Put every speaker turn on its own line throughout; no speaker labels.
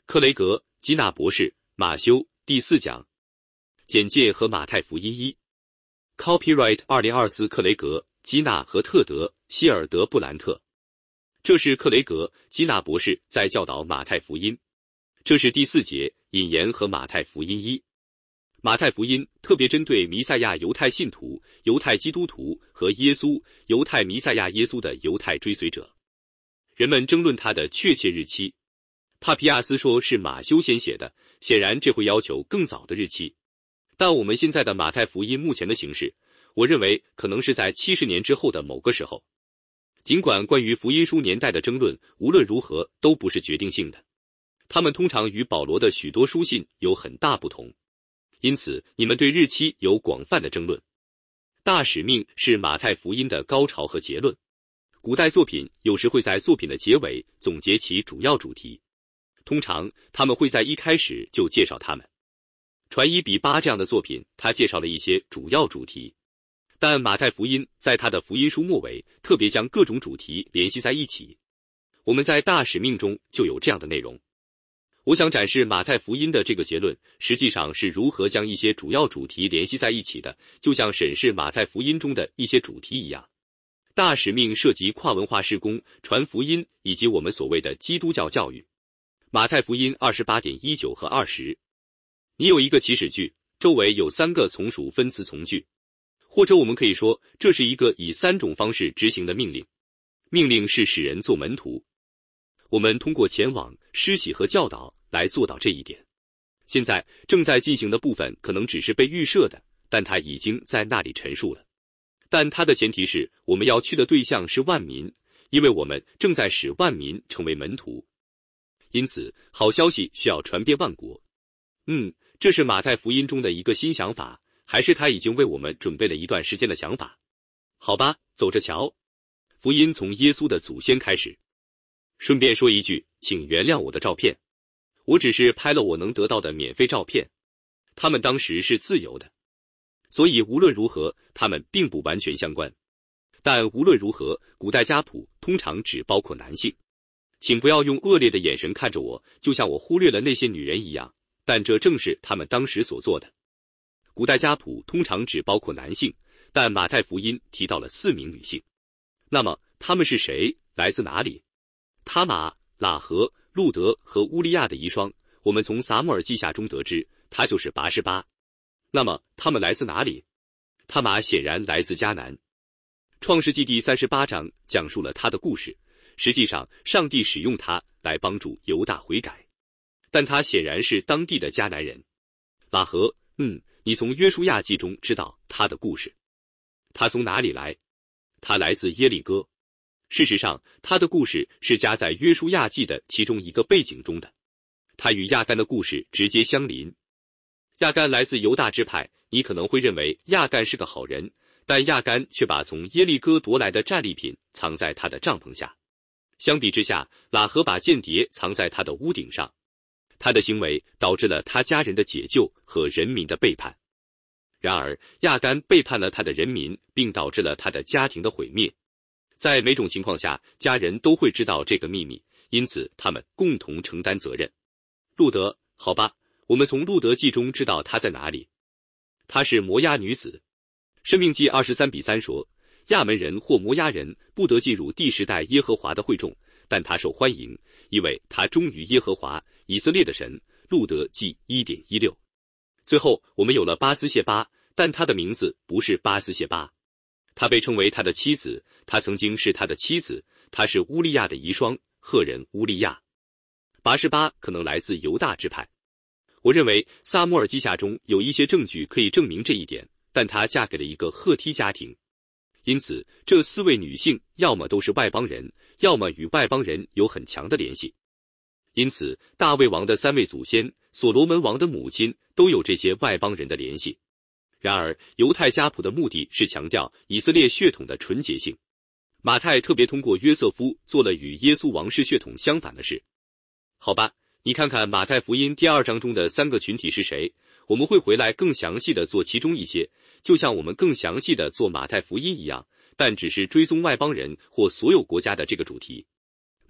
克雷格、基纳博士、马修，第4讲。简介和马太福音1 Copyright 2024克雷格、基纳和特德·希尔德布兰特。这是克雷格、基纳博士在教导马太福音。这是第4节，引言和马太福音1。马太福音特别针对弥赛亚犹太信徒、犹太基督徒和耶稣、犹太弥赛亚耶稣的犹太追随者。人们争论他的确切日期。帕皮亚斯说是马修先写的，显然这会要求更早的日期。但我们现在的马太福音目前的形式，我认为可能是在70年之后的某个时候。尽管关于福音书年代的争论无论如何都不是决定性的，他们通常与保罗的许多书信有很大不同。因此，你们对日期有广泛的争论。大使命是马太福音的高潮和结论。古代作品有时会在作品的结尾总结其主要主题。通常他们会在一开始就介绍他们。传1比8这样的作品，他介绍了一些主要主题，但马太福音在他的福音书末尾特别将各种主题联系在一起。我们在大使命中就有这样的内容。我想展示马太福音的这个结论实际上是如何将一些主要主题联系在一起的，就像审视马太福音中的一些主题一样。大使命涉及跨文化事工、传福音以及我们所谓的基督教教育。马太福音 28.19 和20。你有一个祈使句，周围有3个从属分词从句，或者我们可以说这是一个以3种方式执行的命令。命令是使人做门徒。我们通过前往、施洗和教导来做到这一点。现在正在进行的部分可能只是被预设的，但它已经在那里陈述了。但它的前提是我们要去的对象是万民，因为我们正在使万民成为门徒。因此，好消息需要传遍万国。这是马太福音中的一个新想法，还是他已经为我们准备了一段时间的想法？好吧，走着瞧。福音从耶稣的祖先开始。顺便说一句，请原谅我的照片，我只是拍了我能得到的免费照片，他们当时是自由的，所以无论如何，他们并不完全相关。但无论如何，古代家谱通常只包括男性。请不要用恶劣的眼神看着我，就像我忽略了那些女人一样，但这正是他们当时所做的。古代家谱通常只包括男性，但马太福音提到了4名女性。那么他们是谁？来自哪里？他玛、喇合、路德和乌利亚的遗孀，我们从撒母耳记下中得知，他就是拔示巴。那么他们来自哪里？他玛显然来自迦南。创世纪第38章讲述了他的故事。实际上，上帝使用他来帮助犹大悔改，但他显然是当地的迦南人。喇合，你从约书亚记中知道他的故事。他从哪里来？他来自耶利哥。事实上，他的故事是加在约书亚记的其中一个背景中的。他与亚干的故事直接相邻。亚干来自犹大支派，你可能会认为亚干是个好人，但亚干却把从耶利哥夺来的战利品藏在他的帐篷下。相比之下，喇合把间谍藏在他的屋顶上。他的行为导致了他家人的解救和人民的背叛。然而，亚干背叛了他的人民，并导致了他的家庭的毁灭。在每种情况下，家人都会知道这个秘密，因此他们共同承担责任。路德，好吧，我们从路德记中知道他在哪里。她是摩押女子。申命记23:3说，亚门人或摩押人不得进入第10代耶和华的会众，但他受欢迎，因为他忠于耶和华以色列的神。路德记 1.16。 最后我们有了巴斯谢巴，但他的名字不是巴斯谢巴，他被称为他的妻子，他曾经是他的妻子，他是乌利亚的遗孀，赫人乌利亚。拔示巴可能来自犹大支派。我认为撒母耳记下中有一些证据可以证明这一点，但她嫁给了一个赫梯家庭。因此，这4位女性要么都是外邦人，要么与外邦人有很强的联系。因此，大卫王的3位祖先、所罗门王的母亲都有这些外邦人的联系。然而，犹太家谱的目的是强调以色列血统的纯洁性。马太特别通过约瑟夫做了与耶稣王室血统相反的事。好吧，你看看马太福音第2章中的3个群体是谁，我们会回来更详细的做其中一些，就像我们更详细的做马太福音一样，但只是追踪外邦人或所有国家的这个主题。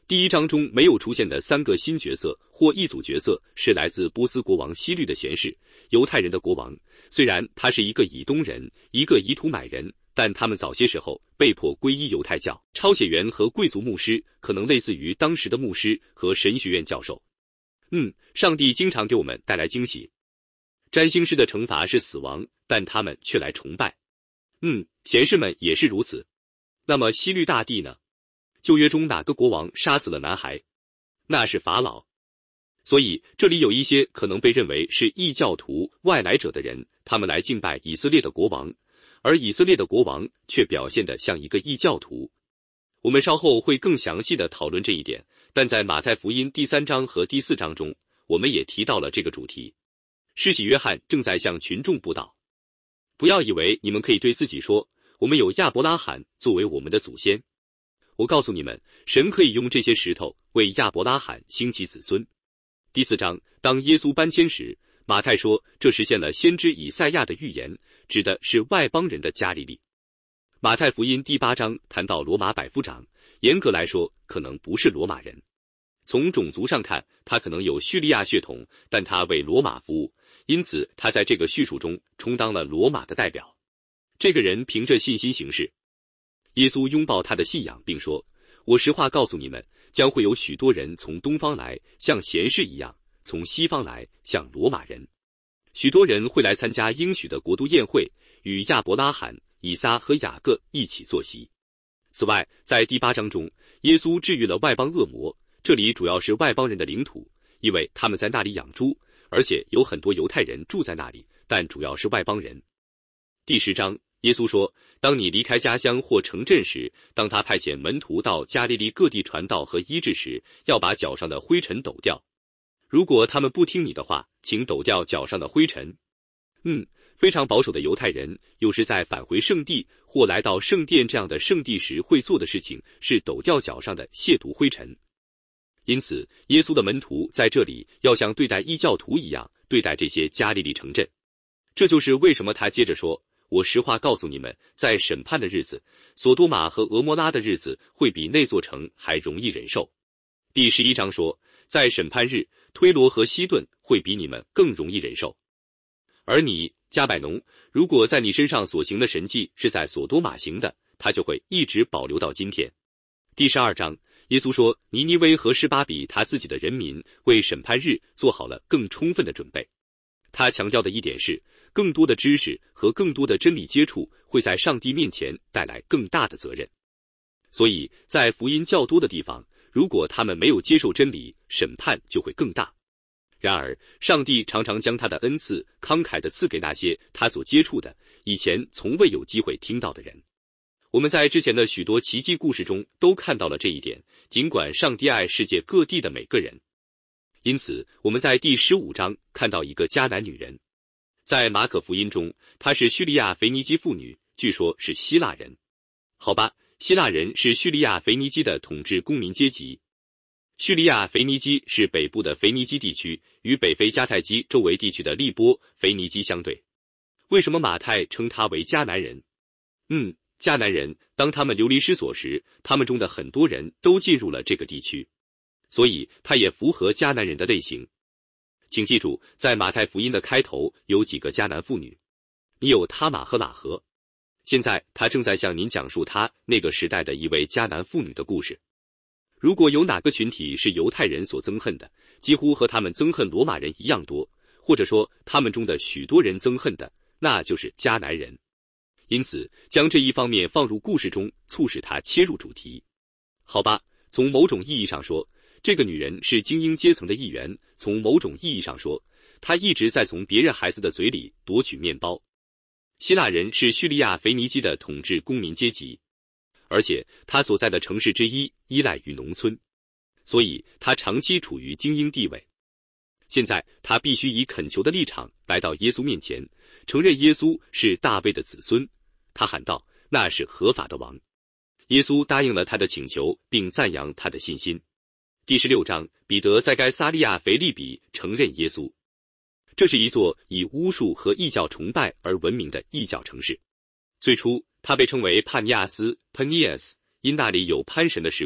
第1章中没有出现的3个新角色或一组角色是来自波斯国王希律的贤士，犹太人的国王。虽然他是一个以东人，一个以土买人，但他们早些时候被迫皈依犹太教。抄写员和贵族牧师可能类似于当时的牧师和神学院教授。上帝经常给我们带来惊喜。占星师的惩罚是死亡，但他们却来崇拜。贤士们也是如此。那么希律大帝呢？旧约中哪个国王杀死了男孩？那是法老。所以这里有一些可能被认为是异教徒、外来者的人，他们来敬拜以色列的国王，而以色列的国王却表现得像一个异教徒。我们稍后会更详细的讨论这一点，但在马太福音第3章和第4章中，我们也提到了这个主题。施洗约翰正在向群众布道。不要以为你们可以对自己说，我们有亚伯拉罕作为我们的祖先。我告诉你们，神可以用这些石头为亚伯拉罕兴起子孙。第4章，当耶稣搬迁时，马太说这实现了先知以赛亚的预言，指的是外邦人的加利利。马太福音第8章谈到罗马百夫长，严格来说可能不是罗马人。从种族上看，他可能有叙利亚血统，但他为罗马服务，因此他在这个叙述中充当了罗马的代表。这个人凭着信心行事。耶稣拥抱他的信仰，并说，我实话告诉你们，将会有许多人从东方来，像贤士一样，从西方来，像罗马人。许多人会来参加应许的国度宴会，与亚伯拉罕、以撒和雅各一起坐席。此外，在第8章中，耶稣治愈了外邦恶魔，这里主要是外邦人的领土，因为他们在那里养猪，而且有很多犹太人住在那里，但主要是外邦人。第10章，耶稣说，当你离开家乡或城镇时，当他派遣门徒到加利利各地传道和医治时，要把脚上的灰尘抖掉。如果他们不听你的话，请抖掉脚上的灰尘。非常保守的犹太人，有时在返回圣地或来到圣殿这样的圣地时会做的事情是抖掉脚上的亵渎灰尘。因此，耶稣的门徒在这里要像对待异教徒一样对待这些加利利城镇。这就是为什么他接着说，我实话告诉你们，在审判的日子，索多玛和俄摩拉的日子会比那座城还容易忍受。第11章说，在审判日，推罗和西顿会比你们更容易忍受。而你，加百农，如果在你身上所行的神迹是在索多玛行的，他就会一直保留到今天。第12章，耶稣说，尼尼微和示巴比他自己的人民为审判日做好了更充分的准备。他强调的一点是，更多的知识和更多的真理接触会在上帝面前带来更大的责任。所以在福音较多的地方，如果他们没有接受真理，审判就会更大。然而，上帝常常将他的恩赐慷慨地赐给那些他所接触的，以前从未有机会听到的人。我们在之前的许多奇迹故事中都看到了这一点，尽管上帝爱世界各地的每个人。因此，我们在第15章看到一个迦南女人，在马可福音中，她是叙利亚腓尼基妇女，据说是希腊人。好吧，希腊人是叙利亚腓尼基的统治公民阶级。叙利亚腓尼基是北部的腓尼基地区，与北非迦太基周围地区的利波腓尼基相对。为什么马太称他为迦南人？迦南人当他们流离失所时，他们中的很多人都进入了这个地区，所以他也符合迦南人的类型。请记住，在马太福音的开头有几个迦南妇女，你有他玛和喇合。现在他正在向您讲述他那个时代的一位迦南妇女的故事。如果有哪个群体是犹太人所憎恨的，几乎和他们憎恨罗马人一样多，或者说他们中的许多人憎恨的，那就是迦南人。因此，将这一方面放入故事中，促使他切入主题。好吧，从某种意义上说，这个女人是精英阶层的一员；从某种意义上说，她一直在从别人孩子的嘴里夺取面包。希腊人是叙利亚腓尼基的统治公民阶级，而且他所在的城市之一依赖于农村，所以他长期处于精英地位。现在他必须以恳求的立场来到耶稣面前，承认耶稣是大卫的子孙。他喊道，那是合法的王。耶稣答应了他的请求，并赞扬他的信心。第16章，彼得在该撒利亚腓立比承认耶稣。这是一座以巫术和异教崇拜而闻名的异教城市。最初它被称为帕尼亚斯 Panias， 因那里有潘神的石窟，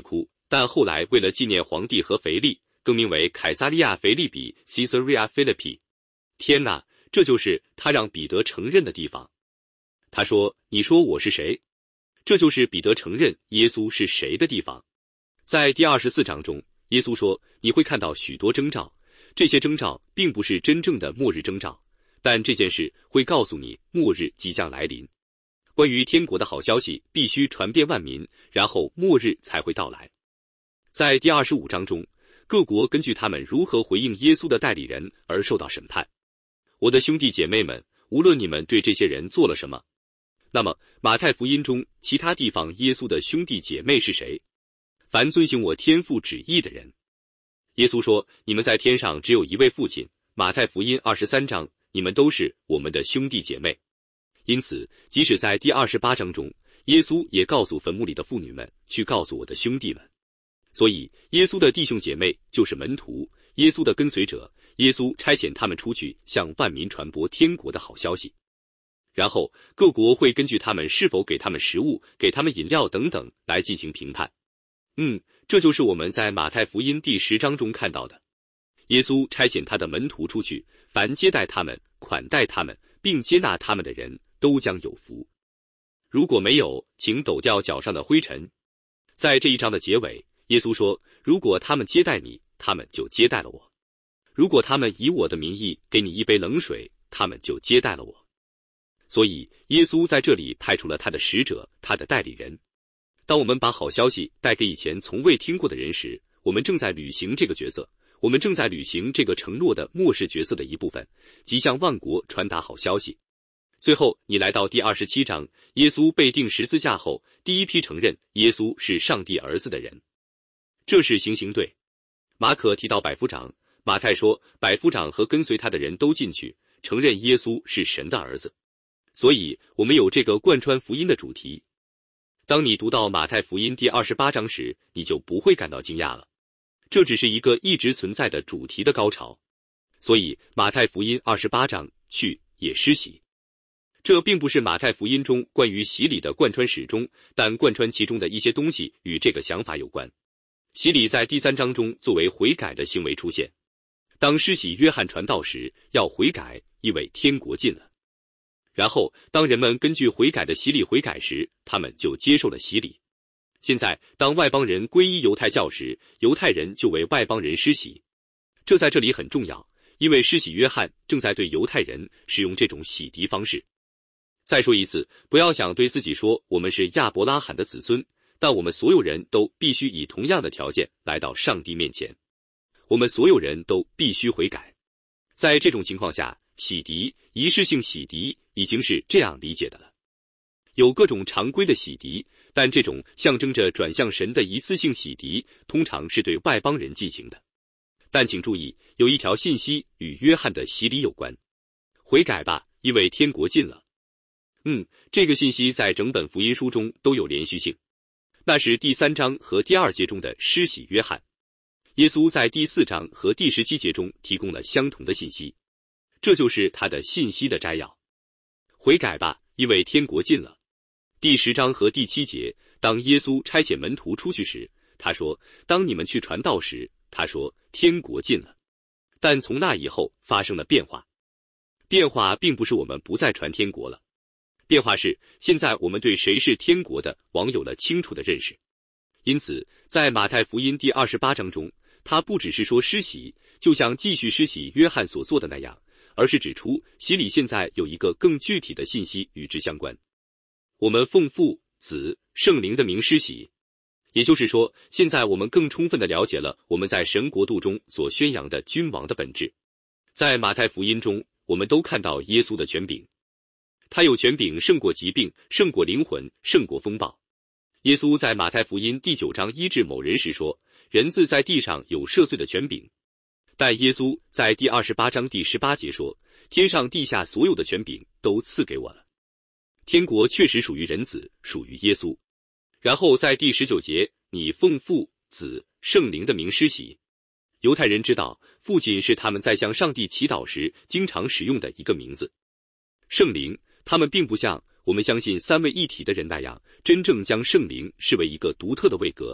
但后来为了纪念皇帝和腓力，更名为凯撒利亚腓立比 （Caesarea Philippi）。天哪，这就是他让彼得承认的地方。他说：“你说我是谁？”这就是彼得承认耶稣是谁的地方。在第24章中，耶稣说：“你会看到许多征兆，这些征兆并不是真正的末日征兆，但这件事会告诉你末日即将来临。关于天国的好消息必须传遍万民，然后末日才会到来。”在第25章中，各国根据他们如何回应耶稣的代理人而受到审判。我的兄弟姐妹们，无论你们对这些人做了什么，那么马太福音中其他地方耶稣的兄弟姐妹是谁？凡遵行我天父旨意的人。耶稣说：“你们在天上只有一位父亲。”马太福音23章，你们都是我们的兄弟姐妹。因此，即使在第28章中，耶稣也告诉坟墓里的妇女们，去告诉我的兄弟们。所以，耶稣的弟兄姐妹就是门徒，耶稣的跟随者。耶稣差遣他们出去，向万民传播天国的好消息。然后，各国会根据他们是否给他们食物、给他们饮料等等来进行评判。这就是我们在马太福音第10章中看到的。耶稣差遣他的门徒出去，凡接待他们、款待他们，并接纳他们的人，都将有福。如果没有，请抖掉脚上的灰尘。在这一章的结尾，耶稣说：“如果他们接待你，他们就接待了我；如果他们以我的名义给你一杯冷水，他们就接待了我。”所以，耶稣在这里派出了他的使者，他的代理人。当我们把好消息带给以前从未听过的人时，我们正在履行这个角色，我们正在履行这个承诺的末世角色的一部分，即向万国传达好消息。最后，你来到第27章，耶稣被钉十字架后，第一批承认耶稣是上帝儿子的人。这是行刑队。马可提到百夫长，马太说百夫长和跟随他的人都进去，承认耶稣是神的儿子。所以，我们有这个贯穿福音的主题。当你读到马太福音第28章时，你就不会感到惊讶了。这只是一个一直存在的主题的高潮。所以，马太福音28章，去也施洗。这并不是马太福音中关于洗礼的贯穿始终，但贯穿其中的一些东西与这个想法有关。洗礼在第3章中作为悔改的行为出现。当施洗约翰传道时，要悔改，因为天国近了。然后，当人们根据悔改的洗礼悔改时，他们就接受了洗礼。现在，当外邦人皈依犹太教时，犹太人就为外邦人施洗。这在这里很重要，因为施洗约翰正在对犹太人使用这种洗涤方式。再说一次，不要想对自己说我们是亚伯拉罕的子孙，但我们所有人都必须以同样的条件来到上帝面前。我们所有人都必须悔改。在这种情况下，洗涤、仪式性洗涤已经是这样理解的了。有各种常规的洗涤，但这种象征着转向神的一次性洗涤，通常是对外邦人进行的。但请注意，有一条信息与约翰的洗礼有关：悔改吧，因为天国近了。这个信息在整本福音书中都有连续性。那是第3章和第2节中的施洗约翰。耶稣在第4章和第17节中提供了相同的信息。这就是他的信息的摘要。悔改吧，因为天国近了。第10章和第7节，当耶稣差遣门徒出去时，他说：“当你们去传道时，他说天国近了。”但从那以后发生了变化。变化并不是我们不再传天国了，变化是现在我们对谁是天国的王有了清楚的认识。因此，在马太福音第28章中，他不只是说施洗，就像继续施洗约翰所做的那样，而是指出洗礼现在有一个更具体的信息与之相关。我们奉父、子、圣灵的名施洗，也就是说，现在我们更充分地了解了我们在神国度中所宣扬的君王的本质。在马太福音中，我们都看到耶稣的权柄，他有权柄胜过疾病，胜过灵魂，胜过风暴。耶稣在马太福音第9章医治某人时说：“人子在地上有赦罪的权柄。”但耶稣在第28章第18节说：“天上地下所有的权柄都赐给我了。”天国确实属于人子，属于耶稣。然后在第19节，你奉父、子、圣灵的名施洗。犹太人知道，父亲是他们在向上帝祈祷时经常使用的一个名字。圣灵，他们并不像我们相信三位一体的人那样，真正将圣灵视为一个独特的位格，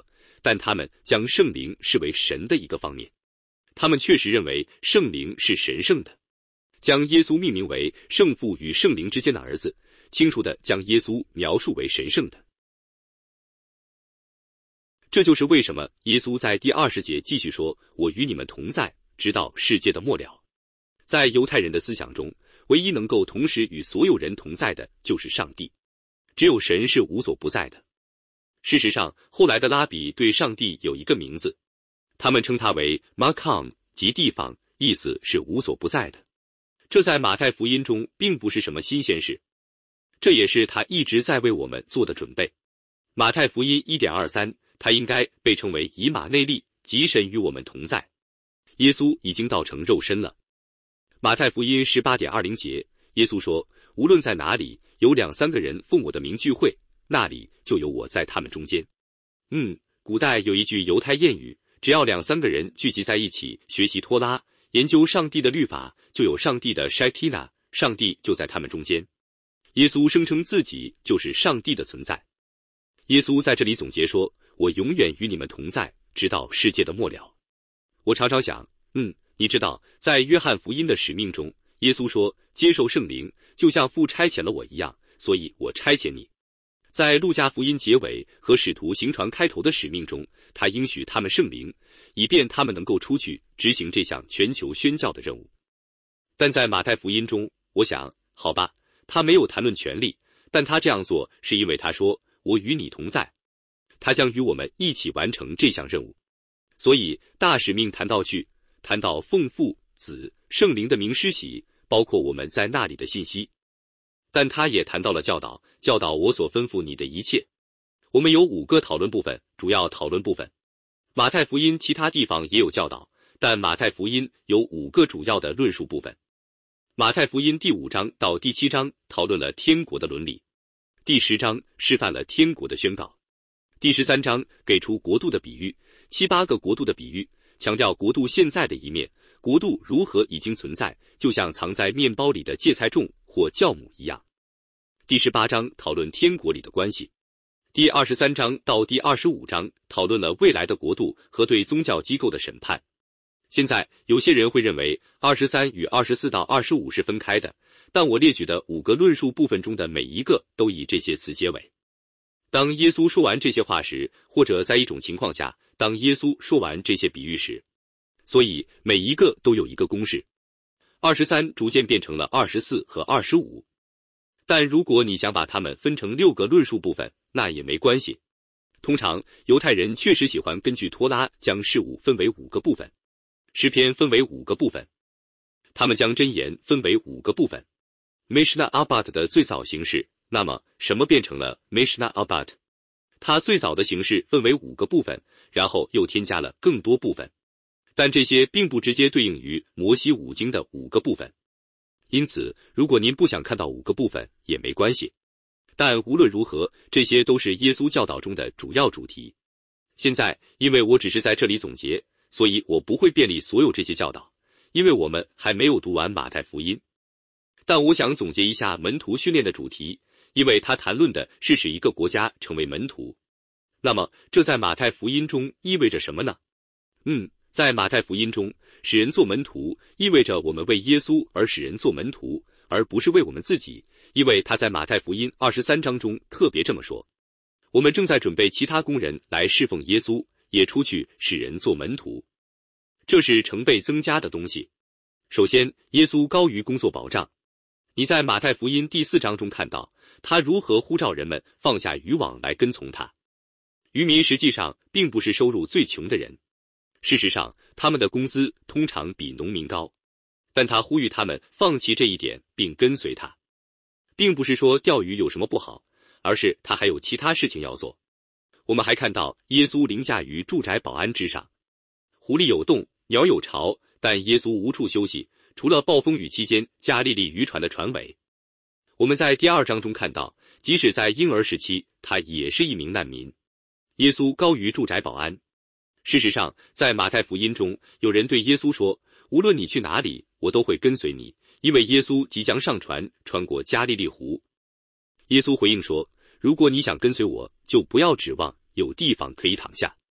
但他们将圣灵视为神的一个方面。他们确实认为圣灵是神圣的，将耶稣命名为圣父与圣灵之间的儿子，清楚地将耶稣描述为神圣的。这就是为什么耶稣在第20节继续说：“我与你们同在，直到世界的末了。”在犹太人的思想中，唯一能够同时与所有人同在的就是上帝，只有神是无所不在的。事实上，后来的拉比对上帝有一个名字，他们称他为 Makam， 即地方，意思是无所不在的。这在马太福音中并不是什么新鲜事，这也是他一直在为我们做的准备。马太福音 1.23， 他应该被称为以马内利，即神与我们同在。耶稣已经道成肉身了。马太福音 18.20 节，耶稣说：“无论在哪里有2、3个人奉我的名聚会，那里就有我在他们中间。”古代有一句犹太谚语，只要2、3个人聚集在一起学习托拉，研究上帝的律法，就有上帝的 Shekinah， 上帝就在他们中间。耶稣声称自己就是上帝的存在。耶稣在这里总结说：“我永远与你们同在，直到世界的末了。”我常常想，你知道，在约翰福音的使命中，耶稣说：“接受圣灵，就像父差遣了我一样，所以我差遣你。”在路加福音结尾和使徒行传开头的使命中，他应许他们圣灵，以便他们能够出去执行这项全球宣教的任务。但在马太福音中，我想，好吧，他没有谈论权力，但他这样做是因为他说：“我与你同在。”他将与我们一起完成这项任务。所以大使命谈到奉父、子、圣灵的名施洗，包括我们在那里的信息。但他也谈到了教导我所吩咐你的一切。我们有5个讨论部分，主要讨论部分。马太福音其他地方也有教导，但马太福音有5个主要的论述部分。马太福音第5章到第7章讨论了天国的伦理，第10章示范了天国的宣告，第13章给出国度的比喻，7、8个国度的比喻，强调国度现在的一面，国度如何已经存在，就像藏在面包里的芥菜种或酵母一样。第18章讨论天国里的关系，第23章到第25章讨论了未来的国度和对宗教机构的审判。现在有些人会认为23与24到25是分开的，但我列举的5个论述部分中的每一个都以这些词结尾。当耶稣说完这些话时，或者在一种情况下，当耶稣说完这些比喻时，所以每一个都有一个公式。23逐渐变成了24和25。但如果你想把它们分成6个论述部分，那也没关系。通常犹太人确实喜欢根据托拉将事物分为5个部分，诗篇分为5个部分，他们将箴言分为5个部分。Mishnah Abbat 的最早形式，那么什么变成了 Mishnah Abbat？ 它最早的形式分为5个部分，然后又添加了更多部分，但这些并不直接对应于摩西5经的5个部分。因此，如果您不想看到5个部分也没关系。但无论如何，这些都是耶稣教导中的主要主题。现在，因为我只是在这里总结，所以我不会便利所有这些教导，因为我们还没有读完马太福音。但我想总结一下门徒训练的主题，因为他谈论的是使一个国家成为门徒。那么，这在马太福音中意味着什么呢？在马太福音中，使人做门徒意味着我们为耶稣而使人做门徒，而不是为我们自己，因为他在马太福音23章中特别这么说。我们正在准备其他工人来侍奉耶稣，也出去使人做门徒。这是成倍增加的东西。首先，耶稣高于工作保障。你在马太福音第4章中看到他如何呼召人们放下渔网来跟从他。渔民实际上并不是收入最穷的人，事实上他们的工资通常比农民高，但他呼吁他们放弃这一点并跟随他。并不是说钓鱼有什么不好，而是他还有其他事情要做。我们还看到耶稣凌驾于住宅保安之上。狐狸有洞，鸟有巢，但耶稣无处休息，除了暴风雨期间加利利渔船的船尾。我们在第2章中看到，即使在婴儿时期，他也是一名难民。耶稣高于住宅保安。事实上，在马太福音中，有人对耶稣说：“无论你去哪里，我都会跟随你。”因为耶稣即将上船，穿过加利利湖。耶稣回应说：“如果你想跟随我，就不要指望有地方可以躺下。”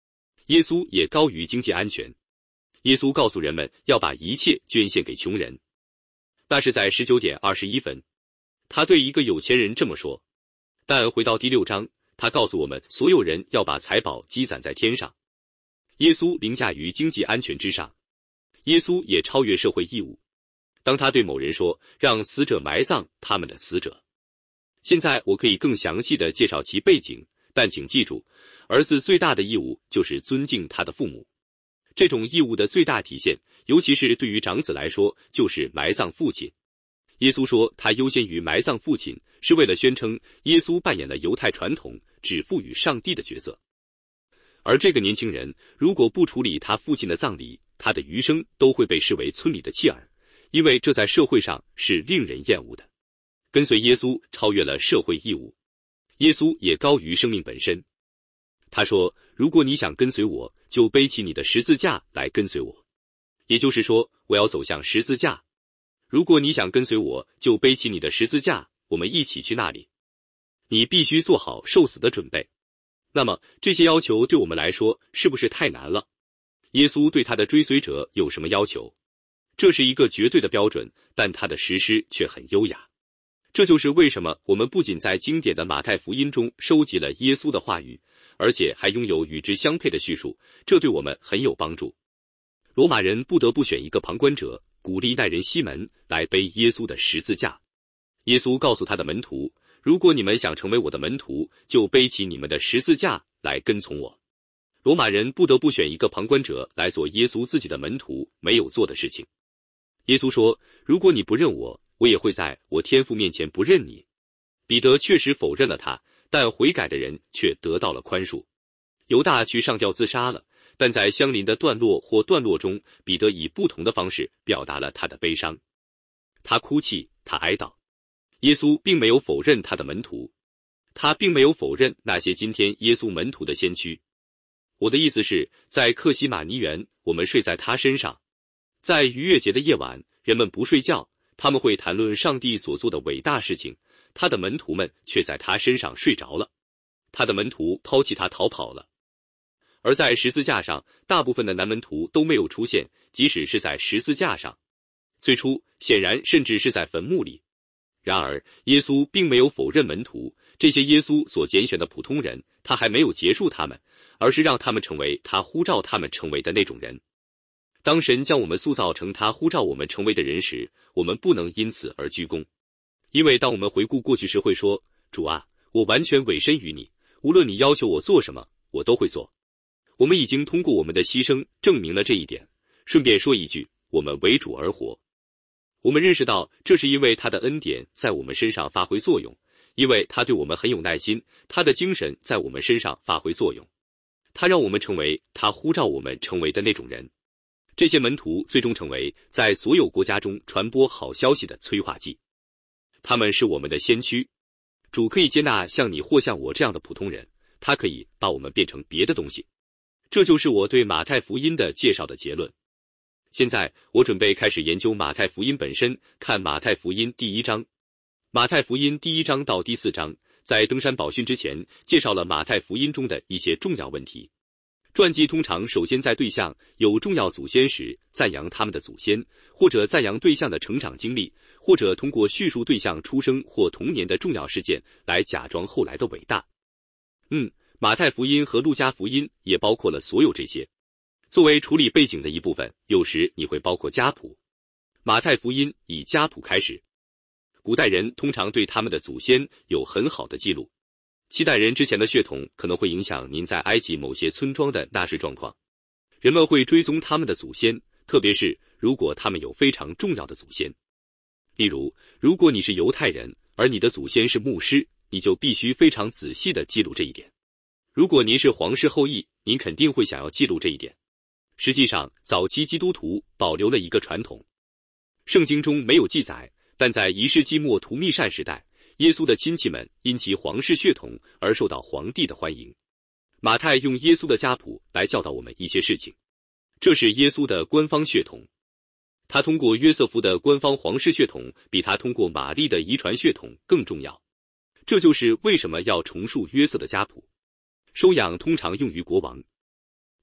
耶稣也高于经济安全。耶稣告诉人们要把一切捐献给穷人。那是在19点21分，他对一个有钱人这么说。但回到第6章，他告诉我们所有人要把财宝积攒在天上。耶稣凌驾于经济安全之上，耶稣也超越社会义务。当他对某人说让死者埋葬他们的死者。现在我可以更详细的介绍其背景，但请记住，儿子最大的义务就是尊敬他的父母。这种义务的最大体现，尤其是对于长子来说，就是埋葬父亲。耶稣说他优先于埋葬父亲，是为了宣称耶稣扮演了犹太传统只赋予上帝的角色。而这个年轻人如果不处理他父亲的葬礼，他的余生都会被视为村里的弃儿，因为这在社会上是令人厌恶的。跟随耶稣超越了社会义务，耶稣也高于生命本身。他说，如果你想跟随我，就背起你的十字架来跟随我。也就是说，我要走向十字架。如果你想跟随我，就背起你的十字架，我们一起去那里。你必须做好受死的准备。那么，这些要求对我们来说是不是太难了？耶稣对他的追随者有什么要求？这是一个绝对的标准，但他的实施却很优雅。这就是为什么我们不仅在经典的马太福音中收集了耶稣的话语，而且还拥有与之相配的叙述，这对我们很有帮助。罗马人不得不选一个旁观者，鼓励带人西门来背耶稣的十字架。耶稣告诉他的门徒，如果你们想成为我的门徒，就背起你们的十字架来跟从我。罗马人不得不选一个旁观者来做耶稣自己的门徒没有做的事情。耶稣说，如果你不认我，我也会在我天父面前不认你。彼得确实否认了他，但悔改的人却得到了宽恕。犹大去上吊自杀了，但在相邻的段落或段落中，彼得以不同的方式表达了他的悲伤。他哭泣，他哀悼。耶稣并没有否认他的门徒，他并没有否认那些今天耶稣门徒的先驱。我的意思是，在克西马尼园，我们睡在他身上。在逾越节的夜晚，人们不睡觉，他们会谈论上帝所做的伟大事情，他的门徒们却在他身上睡着了。他的门徒抛弃他逃跑了。而在十字架上，大部分的男门徒都没有出现，即使是在十字架上。最初，显然甚至是在坟墓里。然而，耶稣并没有否认门徒，这些耶稣所拣选的普通人，他还没有结束他们，而是让他们成为他呼召他们成为的那种人。当神将我们塑造成他呼召我们成为的人时，我们不能因此而鞠躬。因为当我们回顾过去时会说，主啊，我完全委身于你，无论你要求我做什么，我都会做。我们已经通过我们的牺牲证明了这一点。顺便说一句，我们为主而活。我们认识到这是因为他的恩典在我们身上发挥作用，因为他对我们很有耐心，他的精神在我们身上发挥作用。他让我们成为他呼召我们成为的那种人。这些门徒最终成为在所有国家中传播好消息的催化剂。他们是我们的先驱。主可以接纳像你或像我这样的普通人，他可以把我们变成别的东西。这就是我对马太福音的介绍的结论。现在我准备开始研究马太福音本身，看马太福音第1章。马太福音第1章到第4章，在登山宝训之前，介绍了马太福音中的一些重要问题。传记通常首先在对象有重要祖先时赞扬他们的祖先，或者赞扬对象的成长经历，或者通过叙述对象出生或童年的重要事件来假装后来的伟大。马太福音和路加福音也包括了所有这些。作为处理背景的一部分，有时你会包括家谱。马太福音以家谱开始。古代人通常对他们的祖先有很好的记录。7代人之前的血统可能会影响您在埃及某些村庄的纳税状况。人们会追踪他们的祖先，特别是如果他们有非常重要的祖先。例如，如果你是犹太人，而你的祖先是牧师，你就必须非常仔细地记录这一点。如果您是皇室后裔，您肯定会想要记录这一点。实际上，早期基督徒保留了一个传统。圣经中没有记载，但在1世纪末图密善时代，耶稣的亲戚们因其皇室血统而受到皇帝的欢迎。马太用耶稣的家谱来教导我们一些事情。这是耶稣的官方血统。他通过约瑟夫的官方皇室血统，比他通过玛丽的遗传血统更重要。这就是为什么要重述约瑟的家谱。收养通常用于国王。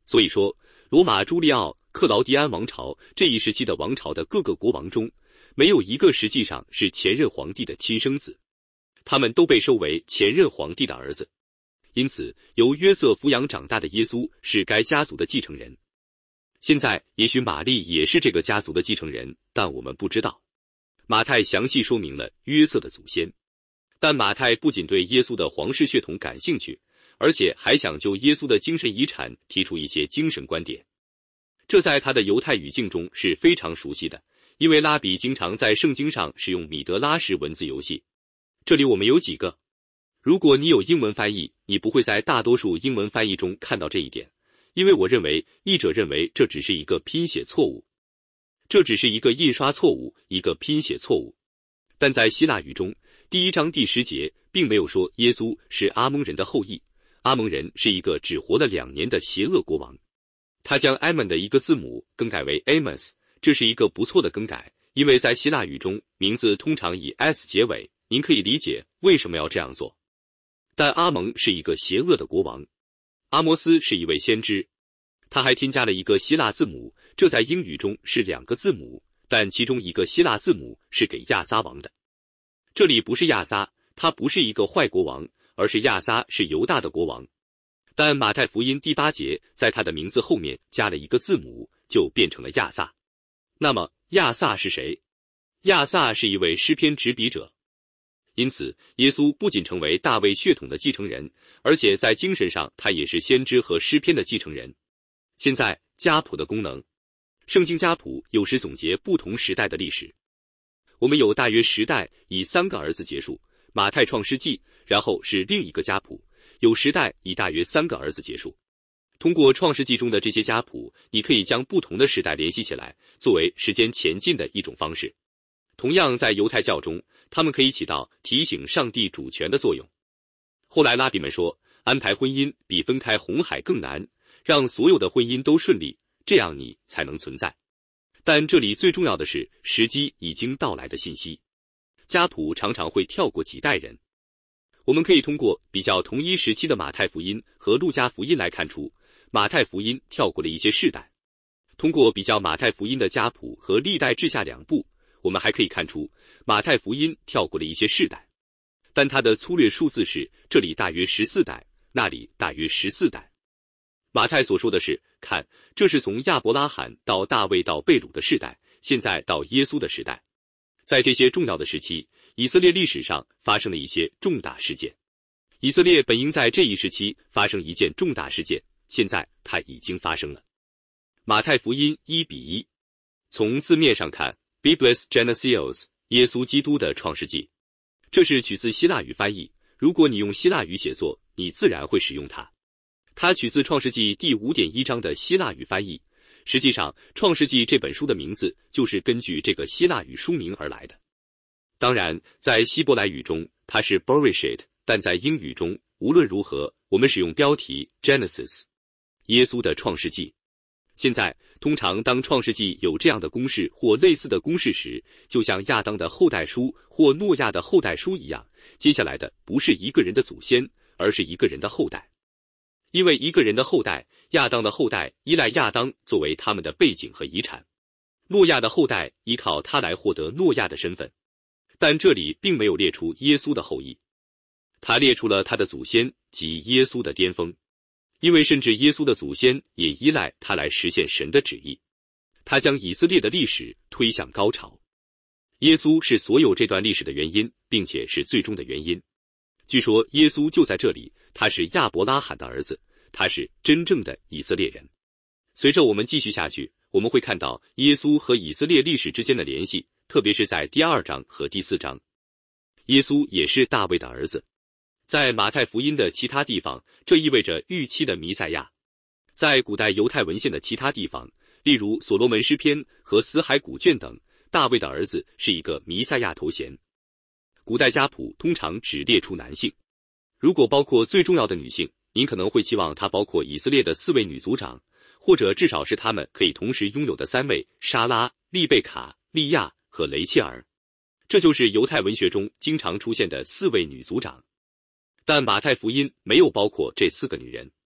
所以说，罗马朱利奥·克劳迪安王朝这一时期的王朝的各个国王中，没有一个实际上是前任皇帝的亲生子，他们都被收为前任皇帝的儿子。因此，由约瑟抚养长大的耶稣是该家族的继承人。现在，也许玛丽也是这个家族的继承人，但我们不知道。马太详细说明了约瑟的祖先，但马太不仅对耶稣的皇室血统感兴趣，而且还想就耶稣的精神遗产提出一些精神观点。这在他的犹太语境中是非常熟悉的，因为拉比经常在圣经上使用米德拉什文字游戏。这里我们有几个。如果你有英文翻译，你不会在大多数英文翻译中看到这一点，因为我认为译者认为这只是一个拼写错误，这只是一个印刷错误，一个拼写错误。但在希腊语中，第1章第10节并没有说耶稣是阿蒙人的后裔，阿蒙人是一个只活了2年的邪恶国王。他将 Ammon 的一个字母更改为 Amos， 这是一个不错的更改，因为在希腊语中名字通常以 s 结尾，您可以理解为什么要这样做。但阿蒙是一个邪恶的国王，阿摩斯是一位先知，他还添加了一个希腊字母，这在英语中是2个字母，但其中一个希腊字母是给亚撒王的。这里不是亚撒，他不是一个坏国王，而是亚撒是犹大的国王。但马太福音第8节在他的名字后面加了一个字母，就变成了亚撒。那么亚撒是谁？亚撒是一位诗篇执笔者。因此，耶稣不仅成为大卫血统的继承人，而且在精神上他也是先知和诗篇的继承人。现在，家谱的功能。圣经家谱有时总结不同时代的历史。我们有大约10代以3个儿子结束，马太创世纪，然后是另一个家谱，有10代以大约3个儿子结束。通过创世纪中的这些家谱，你可以将不同的时代联系起来，作为时间前进的一种方式。同样在犹太教中，他们可以起到提醒上帝主权的作用。后来拉比们说，安排婚姻比分开红海更难，让所有的婚姻都顺利，这样你才能存在。但这里最重要的是时机已经到来的信息。家谱常常会跳过几代人。我们可以通过比较同一时期的马太福音和路加福音来看出，马太福音跳过了一些世代。通过比较马太福音的家谱和历代志下2部，我们还可以看出马太福音跳过了一些世代，但它的粗略数字是这里大约14代，那里大约14代。马太所说的是，看，这是从亚伯拉罕到大卫到贝鲁的世代，现在到耶稣的时代。在这些重要的时期，以色列历史上发生了一些重大事件。以色列本应在这一时期发生一件重大事件，现在它已经发生了。马太福音1:1，从字面上看 Biblis Genesis， 耶稣基督的创世纪，这是取自希腊语翻译，如果你用希腊语写作，你自然会使用它。它取自创世纪第 5.1 章的希腊语翻译，实际上创世纪这本书的名字就是根据这个希腊语书名而来的。当然，在希伯来语中它是 Bereshit， 但在英语中无论如何我们使用标题 Genesis， 耶稣的创世纪。现在通常当创世纪有这样的公式或类似的公式时，就像亚当的后代书或诺亚的后代书一样，接下来的不是一个人的祖先，而是一个人的后代。因为一个人的后代，亚当的后代依赖亚当作为他们的背景和遗产，诺亚的后代依靠他来获得诺亚的身份。但这里并没有列出耶稣的后裔，他列出了他的祖先及耶稣的巅峰。因为甚至耶稣的祖先也依赖他来实现神的旨意，他将以色列的历史推向高潮。耶稣是所有这段历史的原因，并且是最终的原因。据说耶稣就在这里，他是亚伯拉罕的儿子，他是真正的以色列人。随着我们继续下去，我们会看到耶稣和以色列历史之间的联系，特别是在第2章和第4章。耶稣也是大卫的儿子。在马太福音的其他地方，这意味着预期的弥赛亚。在古代犹太文献的其他地方，例如所罗门诗篇和死海古卷等，大卫的儿子是一个弥赛亚头衔。古代家谱通常只列出男性，如果包括最重要的女性，您可能会期望它包括以色列的4位女族长，或者至少是她们可以同时拥有的3位：莎拉、利贝卡、利亚和雷切尔。这就是犹太文学中经常出现的4位女族长。但马太福音没有包括这4个女人。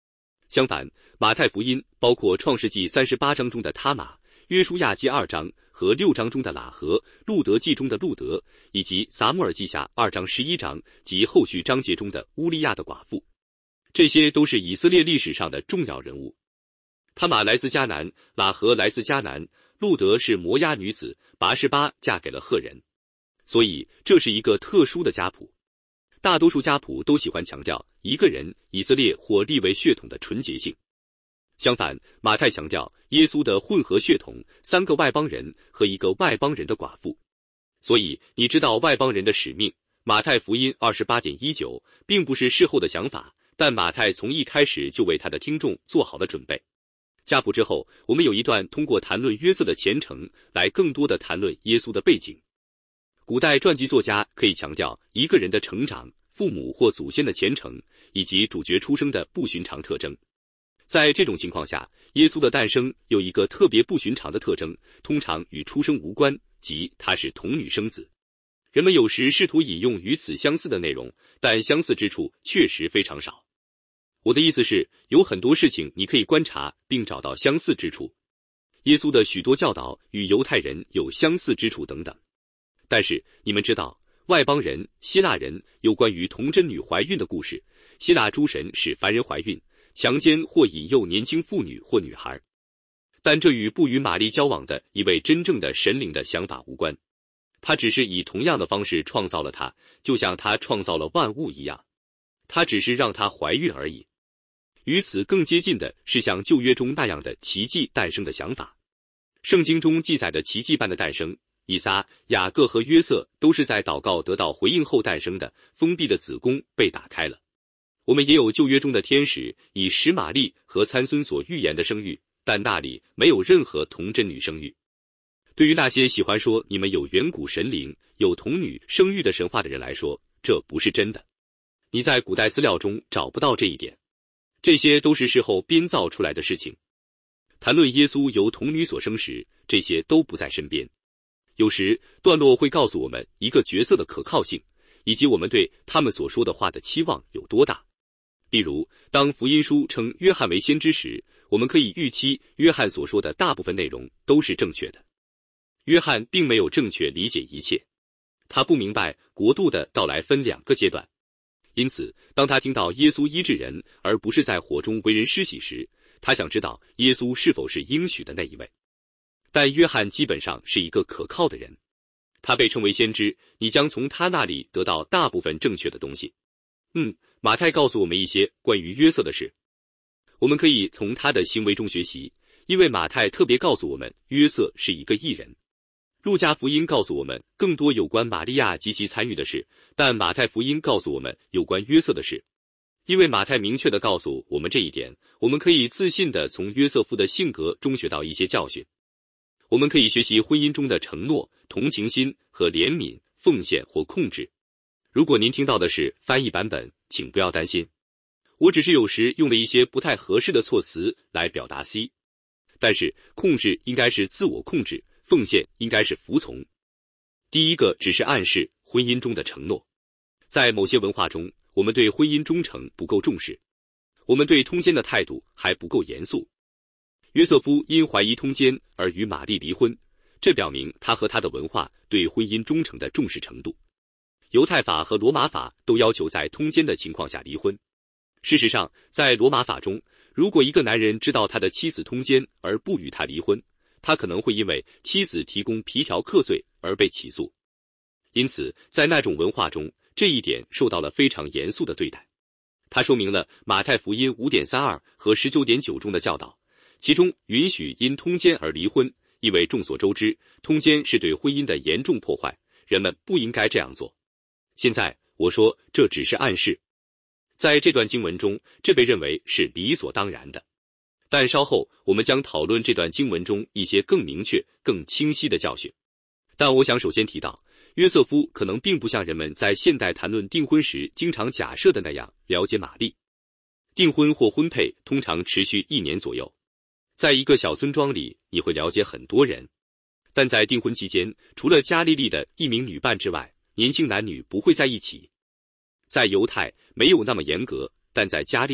相反，马太福音包括创世纪38章中的他玛、约书亚记2章和6章中的喇合、路德记中的路德，以及撒母耳记下2章11章及后续章节中的乌利亚的寡妇。这些都是以色列历史上的重要人物。他玛来自迦南，喇合来自迦南，路德是摩押女子拔示巴嫁给了赫人，所以这是一个特殊的家谱。大多数家谱都喜欢强调一个人以色列或利未血统的纯洁性。相反，马太强调耶稣的混合血统，3个外邦人和一个外邦人的寡妇。所以你知道外邦人的使命。马太福音 28.19 并不是事后的想法，但马太从一开始就为他的听众做好了准备。家谱之后，我们有一段通过谈论约瑟的前程来更多的谈论耶稣的背景。古代传记作家可以强调一个人的成长、父母或祖先的前程，以及主角出生的不寻常特征。在这种情况下，耶稣的诞生有一个特别不寻常的特征，通常与出生无关，即他是童女生子。人们有时试图引用与此相似的内容，但相似之处确实非常少。我的意思是，有很多事情你可以观察并找到相似之处。耶稣的许多教导与犹太人有相似之处等等。但是你们知道，外邦人、希腊人有关于童贞女怀孕的故事，希腊诸神使凡人怀孕、强奸或引诱年轻妇女或女孩。但这与不与玛丽交往的一位真正的神灵的想法无关。他只是以同样的方式创造了她，就像他创造了万物一样。他只是让她怀孕而已。与此更接近的是像旧约中那样的奇迹诞生的想法。圣经中记载的奇迹般的诞生，以撒、雅各和约瑟都是在祷告得到回应后诞生的，封闭的子宫被打开了。我们也有旧约中的天使以使玛丽和参孙所预言的生育，但那里没有任何童贞女生育。对于那些喜欢说你们有远古神灵、有童女生育的神话的人来说，这不是真的。你在古代资料中找不到这一点。这些都是事后编造出来的事情。谈论耶稣由童女所生时，这些都不在身边。有时段落会告诉我们一个角色的可靠性，以及我们对他们所说的话的期望有多大。例如，当福音书称约翰为先知时，我们可以预期约翰所说的大部分内容都是正确的。约翰并没有正确理解一切，他不明白国度的到来分2个阶段。因此，当他听到耶稣医治人而不是在火中为人施洗时，他想知道耶稣是否是应许的那一位。但约翰基本上是一个可靠的人，他被称为先知，你将从他那里得到大部分正确的东西。马太告诉我们一些关于约瑟的事，我们可以从他的行为中学习，因为马太特别告诉我们约瑟是一个义人。路加福音告诉我们更多有关玛利亚及其参与的事，但马太福音告诉我们有关约瑟的事。因为马太明确地告诉我们这一点，我们可以自信地从约瑟夫的性格中学到一些教训。我们可以学习婚姻中的承诺、同情心和怜悯、奉献或控制。如果您听到的是翻译版本，请不要担心，我只是有时用了一些不太合适的措辞来表达 C。但是控制应该是自我控制，奉献应该是服从。第一个只是暗示婚姻中的承诺。在某些文化中，我们对婚姻忠诚不够重视，我们对通奸的态度还不够严肃。约瑟夫因怀疑通奸而与玛丽离婚，这表明他和他的文化对婚姻忠诚的重视程度。犹太法和罗马法都要求在通奸的情况下离婚。事实上，在罗马法中，如果一个男人知道他的妻子通奸而不与他离婚，他可能会因为妻子提供皮条客罪而被起诉。因此，在那种文化中，这一点受到了非常严肃的对待。它说明了马太福音 5.32 和 19.9 中的教导，其中允许因通奸而离婚，因为众所周知，通奸是对婚姻的严重破坏，人们不应该这样做。现在我说这只是暗示，在这段经文中，这被认为是理所当然的。但稍后我们将讨论这段经文中一些更明确、更清晰的教训。但我想首先提到，约瑟夫可能并不像人们在现代谈论订婚时经常假设的那样了解玛丽。订婚或婚配通常持续1年左右，在一个小村庄里，你会了解很多人。但在订婚期间，除了加利利的一名女伴之外，年轻男女不会在一起。在犹太没有那么严格，但在加利利，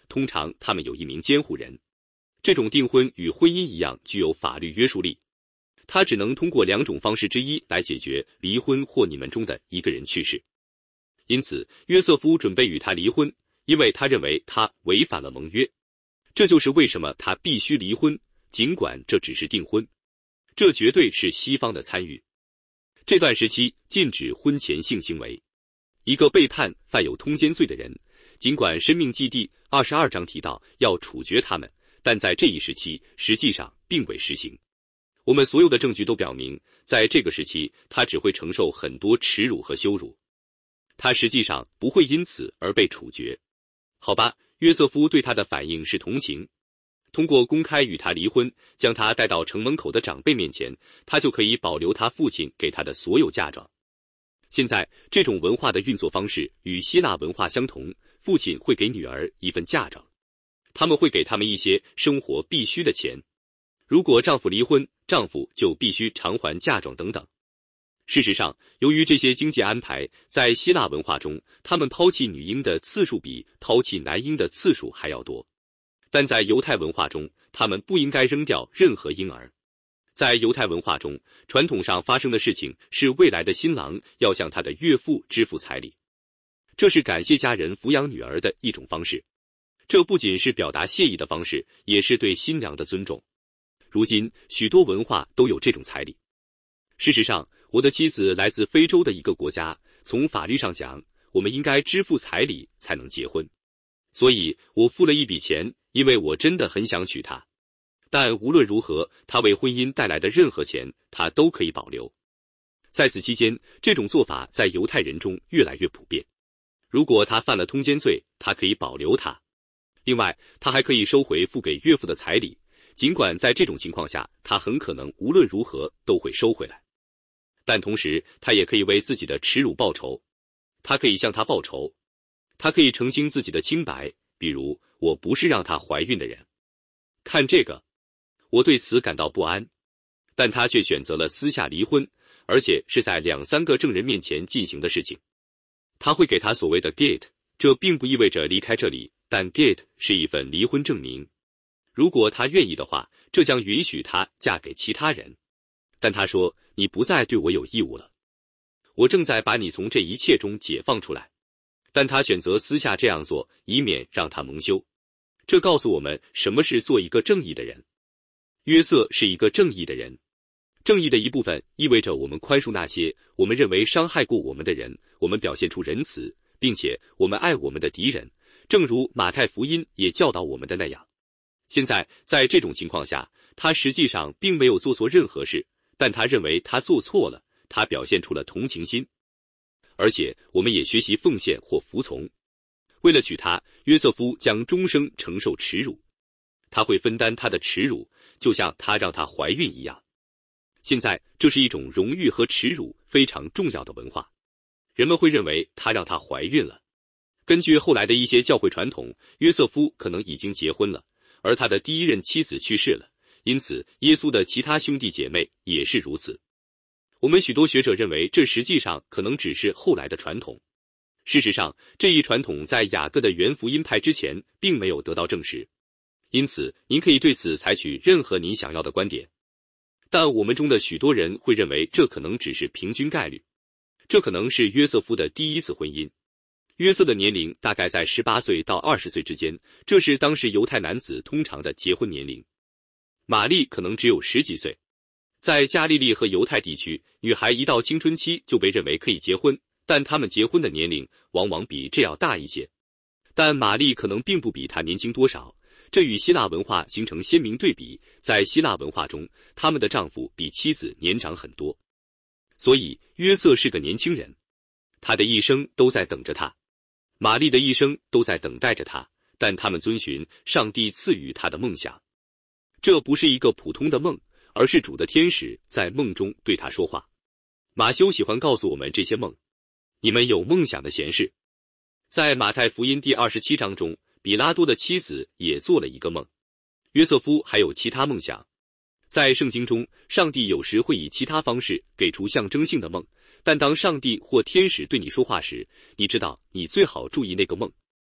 通常他们有一名监护人。这种订婚与婚姻一样具有法律约束力，它只能通过2种方式之一来解决离婚或你们中的一个人去世。因此，约瑟夫准备与他离婚，因为他认为他违反了盟约。这就是为什么他必须离婚，尽管这只是订婚。这绝对是西方的参与。这段时期禁止婚前性行为。一个被判犯有通奸罪的人，尽管申命记第22章提到要处决他们，但在这一时期实际上并未实行。我们所有的证据都表明，在这个时期他只会承受很多耻辱和羞辱。他实际上不会因此而被处决。好吧，约瑟夫对他的反应是同情。通过公开与他离婚，将他带到城门口的长辈面前，他就可以保留他父亲给他的所有嫁妆。现在，这种文化的运作方式与希腊文化相同，父亲会给女儿一份嫁妆，他们会给他们一些生活必需的钱。如果丈夫离婚，丈夫就必须偿还嫁妆等等。事实上，由于这些经济安排，在希腊文化中，他们抛弃女婴的次数比抛弃男婴的次数还要多。但在犹太文化中，他们不应该扔掉任何婴儿。在犹太文化中，传统上发生的事情是未来的新郎要向他的岳父支付彩礼，这是感谢家人抚养女儿的一种方式。这不仅是表达谢意的方式，也是对新娘的尊重。如今，许多文化都有这种彩礼。事实上，我的妻子来自非洲的一个国家，从法律上讲，我们应该支付彩礼才能结婚。所以我付了一笔钱，因为我真的很想娶她。但无论如何，她为婚姻带来的任何钱，她都可以保留。在此期间，这种做法在犹太人中越来越普遍。如果他犯了通奸罪，他可以保留它。另外，他还可以收回付给岳父的彩礼，尽管在这种情况下，他很可能无论如何都会收回来。但同时，他也可以为自己的耻辱报仇。他可以向他报仇。他可以澄清自己的清白，比如，我不是让她怀孕的人。看这个，我对此感到不安。但他却选择了私下离婚，而且是在2-3个证人面前进行的事情。他会给他所谓的 get， 这并不意味着离开这里，但 get 是一份离婚证明。如果他愿意的话，这将允许他嫁给其他人。但他说，你不再对我有义务了。我正在把你从这一切中解放出来。但他选择私下这样做，以免让他蒙羞。这告诉我们什么是做一个正义的人。约瑟是一个正义的人。正义的一部分意味着我们宽恕那些我们认为伤害过我们的人，我们表现出仁慈，并且我们爱我们的敌人，正如马太福音也教导我们的那样。现在，在这种情况下，他实际上并没有做错任何事，但他认为他做错了，他表现出了同情心。而且，我们也学习奉献或服从。为了娶她，约瑟夫将终生承受耻辱。他会分担她的耻辱，就像他让她怀孕一样。现在，这是一种荣誉和耻辱非常重要的文化。人们会认为他让她怀孕了。根据后来的一些教会传统，约瑟夫可能已经结婚了，而他的第一任妻子去世了，因此耶稣的其他兄弟姐妹也是如此。我们许多学者认为，这实际上可能只是后来的传统。事实上，这一传统在雅各的原福音派之前并没有得到证实。因此，您可以对此采取任何您想要的观点。但我们中的许多人会认为，这可能只是平均概率。这可能是约瑟夫的第一次婚姻。约瑟的年龄大概在18岁到20岁之间，这是当时犹太男子通常的结婚年龄。玛丽可能只有10几岁。在加利利和犹太地区，女孩一到青春期就被认为可以结婚，但她们结婚的年龄往往比这要大一些。但玛丽可能并不比她年轻多少，这与希腊文化形成鲜明对比。在希腊文化中，他们的丈夫比妻子年长很多。所以，约瑟是个年轻人，他的一生都在等着他。玛丽的一生都在等待着他，但他们遵循上帝赐予他的梦想。这不是一个普通的梦，而是主的天使在梦中对他说话。马修喜欢告诉我们这些梦。你们有梦想的闲事。在马太福音第27章中，比拉多的妻子也做了一个梦。约瑟夫还有其他梦想。在圣经中，上帝有时会以其他方式给出象征性的梦，但当上帝或天使对你说话时，你知道你最好注意那个梦。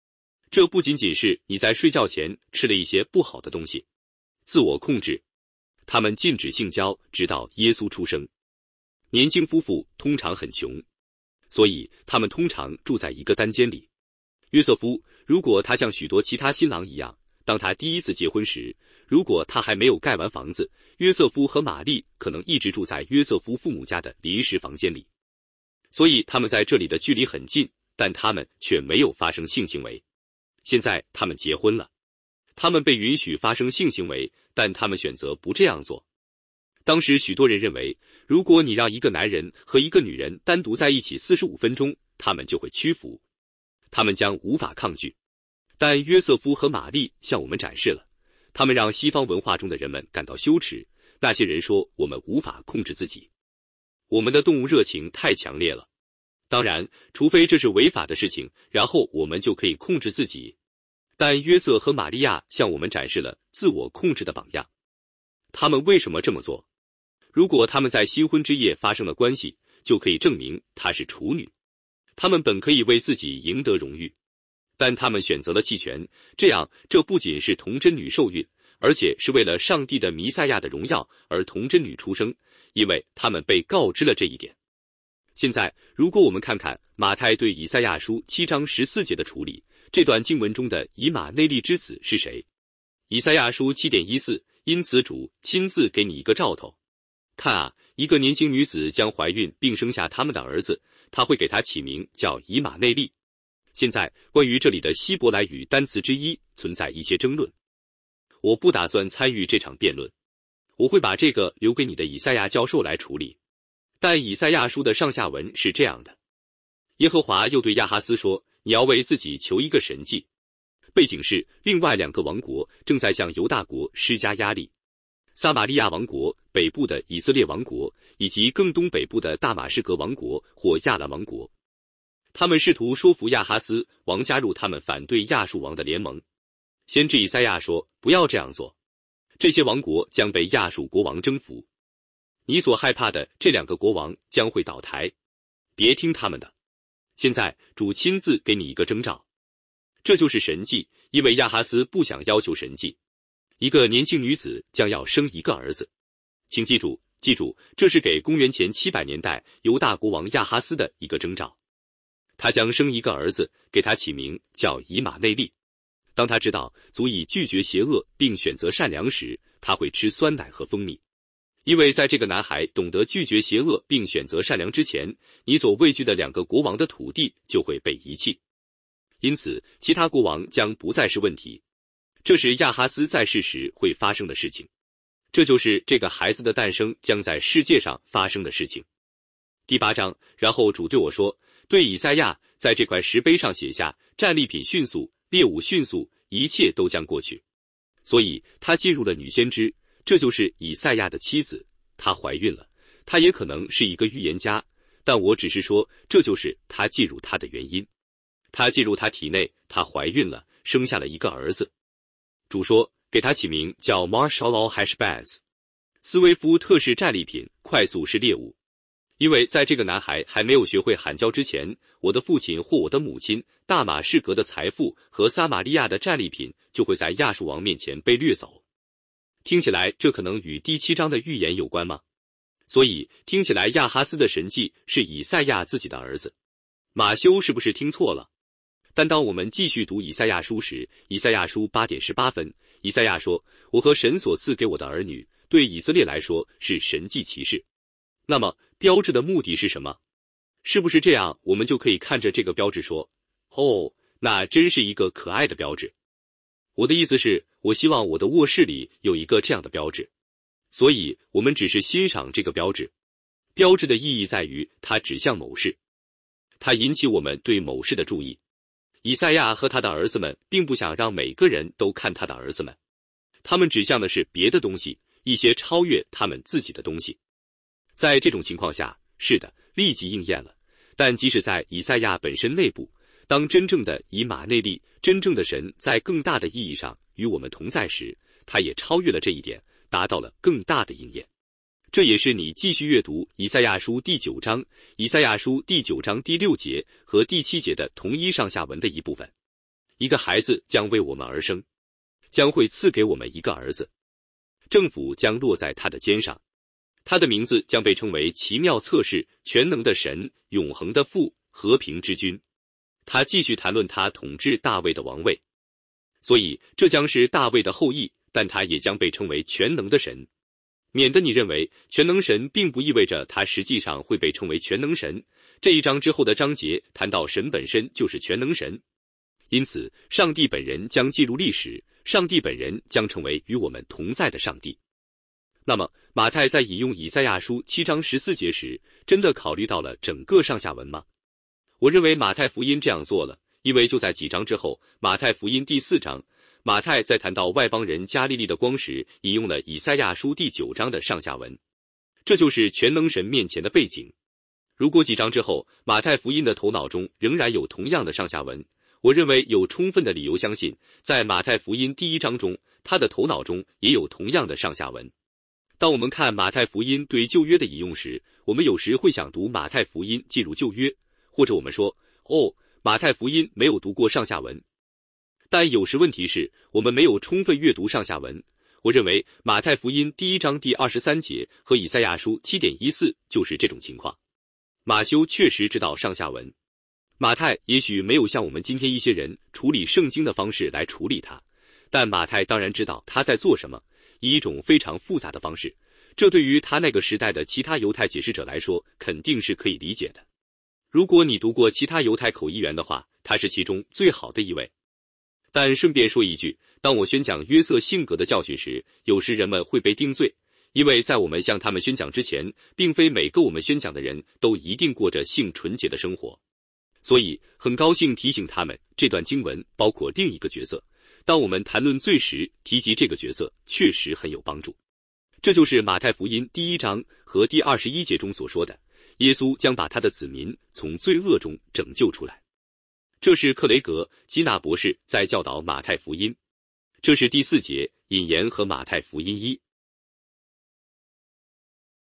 这不仅仅是你在睡觉前吃了一些不好的东西。自我控制，他们禁止性交，直到耶稣出生。年轻夫妇通常很穷，所以他们通常住在一个单间里。约瑟夫，如果他像许多其他新郎一样，当他第一次结婚时，如果他还没有盖完房子，约瑟夫和玛丽可能一直住在约瑟夫父母家的临时房间里。所以他们在这里的距离很近，但他们却没有发生性行为。现在他们结婚了，他们被允许发生性行为，但他们选择不这样做。当时许多人认为，如果你让一个男人和一个女人单独在一起45分钟，他们就会屈服，他们将无法抗拒。但约瑟夫和玛丽向我们展示了，他们让西方文化中的人们感到羞耻。那些人说我们无法控制自己，我们的动物热情太强烈了。当然，除非这是违法的事情，然后我们就可以控制自己。但约瑟和玛利亚向我们展示了自我控制的榜样。他们为什么这么做？如果他们在新婚之夜发生了关系，就可以证明她是处女。他们本可以为自己赢得荣誉，但他们选择了弃权，这不仅是童贞女受孕，而且是为了上帝的弥赛亚的荣耀而童贞女出生，因为他们被告知了这一点。现在，如果我们看看马太对以赛亚书7章14节的处理，这段经文中的以马内利之子是谁？以赛亚书7.14，因此主亲自给你一个兆头。看啊，一个年轻女子将怀孕并生下他们的儿子，他会给他起名叫以马内利。现在，关于这里的希伯来语单词之一存在一些争论。我不打算参与这场辩论，我会把这个留给你的以赛亚教授来处理。但以赛亚书的上下文是这样的：耶和华又对亚哈斯说，你要为自己求一个神迹。背景是另外2个王国正在向犹大国施加压力，撒玛利亚王国、北部的以色列王国，以及更东北部的大马士革王国或亚兰王国。他们试图说服亚哈斯王加入他们反对亚述王的联盟。先知以赛亚说，不要这样做，这些王国将被亚述国王征服。你所害怕的这2个国王将会倒台，别听他们的。现在主亲自给你一个征兆，这就是神迹，因为亚哈斯不想要求神迹。一个年轻女子将要生一个儿子，请记住，这是给公元前700年代犹大国王亚哈斯的一个征兆。他将生一个儿子，给他起名叫以马内利。当他知道足以拒绝邪恶并选择善良时，他会吃酸奶和蜂蜜。因为在这个男孩懂得拒绝邪恶并选择善良之前，你所畏惧的2个国王的土地就会被遗弃。因此，其他国王将不再是问题。这是亚哈斯在世时会发生的事情。这就是这个孩子的诞生将在世界上发生的事情。第8章，然后主对我说，对以赛亚，在这块石碑上写下，战利品迅速，猎物迅速，一切都将过去。所以他进入了女先知，这就是以赛亚的妻子，她怀孕了。她也可能是一个预言家，但我只是说，这就是她进入她的原因。她进入她体内，她怀孕了，生下了一个儿子。主说，给他起名叫 Marshall Hashbaz， 斯威夫特是战利品，快速是猎物。因为在这个男孩还没有学会喊叫之前，我的父亲或我的母亲、大马士革的财富和撒玛利亚的战利品就会在亚述王面前被掠走。听起来这可能与第7章的预言有关吗？所以听起来亚哈斯的神迹是以赛亚自己的儿子。马修是不是听错了？但当我们继续读以赛亚书时，以赛亚书8:18分，以赛亚说，我和神所赐给我的儿女，对以色列来说是神迹奇事。那么标志的目的是什么？是不是这样我们就可以看着这个标志说，哦，那真是一个可爱的标志。我的意思是，我希望我的卧室里有一个这样的标志。所以我们只是欣赏这个标志。标志的意义在于它指向某事，它引起我们对某事的注意。以赛亚和他的儿子们并不想让每个人都看他的儿子们，他们指向的是别的东西，一些超越他们自己的东西。在这种情况下，是的，立即应验了。但即使在以赛亚本身内部，当真正的以马内利，真正的神在更大的意义上与我们同在时，他也超越了这一点，达到了更大的应验。这也是你继续阅读以赛亚书第9章、以赛亚书第9章第6节和第7节的同一上下文的一部分。 一个孩子将为我们而生，将会赐给我们一个儿子，政府将落在他的肩上，他的名字将被称为奇妙策士、全能的神、永恒的父、和平之君。他继续谈论他统治大卫的王位，所以这将是大卫的后裔，但他也将被称为全能的神。免得你认为全能神并不意味着他实际上会被称为全能神。这一章之后的章节谈到神本身就是全能神，因此上帝本人将记录历史，上帝本人将成为与我们同在的上帝。那么马太在引用以赛亚书7章14节时，真的考虑到了整个上下文吗？我认为马太福音这样做了，因为就在几章之后，马太福音第4章，马太在谈到外邦人加利利的光时，引用了以赛亚书第9章的上下文，这就是全能神面前的背景。如果几章之后，马太福音的头脑中仍然有同样的上下文，我认为有充分的理由相信，在马太福音第1章中，他的头脑中也有同样的上下文。当我们看马太福音对旧约的引用时，我们有时会想读马太福音进入旧约，或者我们说，马太福音没有读过上下文。但有时问题是我们没有充分阅读上下文。我认为马太福音第1章第23节和以赛亚书 7.14 就是这种情况。马修确实知道上下文，马太也许没有像我们今天一些人处理圣经的方式来处理它，但马太当然知道他在做什么，以一种非常复杂的方式，这对于他那个时代的其他犹太解释者来说肯定是可以理解的。如果你读过其他犹太口译员的话，他是其中最好的一位。但顺便说一句，当我宣讲约瑟性格的教训时，有时人们会被定罪，因为在我们向他们宣讲之前，并非每个我们宣讲的人都一定过着性纯洁的生活。所以很高兴提醒他们，这段经文包括另一个角色，当我们谈论罪时提及这个角色确实很有帮助。这就是马太福音第1章和第21节中所说的，耶稣将把他的子民从罪恶中拯救出来。这是克雷格·基纳博士在教导马太福音。这是第4节引言和马太福音1。